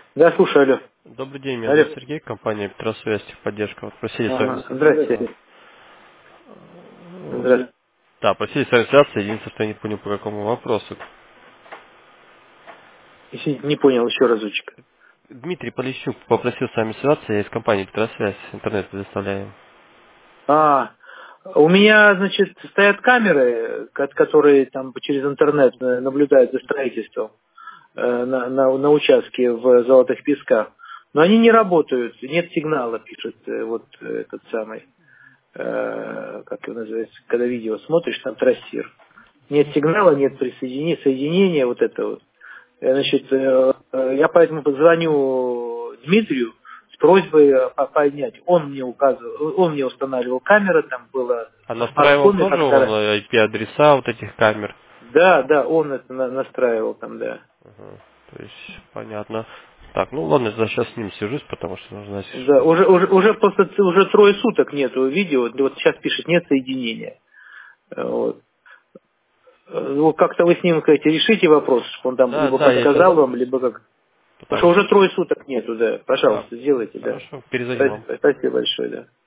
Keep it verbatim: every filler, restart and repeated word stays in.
Да, слушаю, алло. Добрый день, меня Алло. зовут Сергей, компания Петросвязь, техподдержка. Вот просили с вами... Ага. Здрасте. Здравствуйте. Да, просили с вами связаться, единственное, что я не понял, по какому вопросу. Извините, не понял, еще разочек. Дмитрий Полищук попросил с вами связаться, я из компании Петросвязь, интернет предоставляем. А, у меня, значит, стоят камеры, ко- которые там через интернет э, наблюдают за строительством э, на, на, на участке в Золотых Песках. Но они не работают, нет сигнала, пишет э, вот э, этот самый, э, как его называется, когда видео смотришь, там трассир. Нет сигнала, нет присоединения, соединения, вот это вот. Э, Значит, э, э, я поэтому позвоню Дмитрию с просьбой э, по- поднять. Он мне указывал, он мне устанавливал камеры, там было А на настраивал смартфоне тоже как-то. он раз- ай пи-адреса вот этих камер? Да, да, он это на- настраивал там, да. Ага, то есть, понятно. Так, ну ладно, я сейчас с ним свяжусь, потому что нужно... Да, уже, уже, уже просто ц- уже трое суток нету видео, вот сейчас пишет, нет соединения. Э, Вот. Э, Ну, как-то вы с ним, говорите, решите вопрос, чтобы он там Да, либо да, я сейчас... подсказал вам, либо как. Потому что Потому уже что... трое суток нету, да. Да, Пожалуйста, сделайте, да. хорошо, перезвоним вам. Спасибо, спасибо большое, да.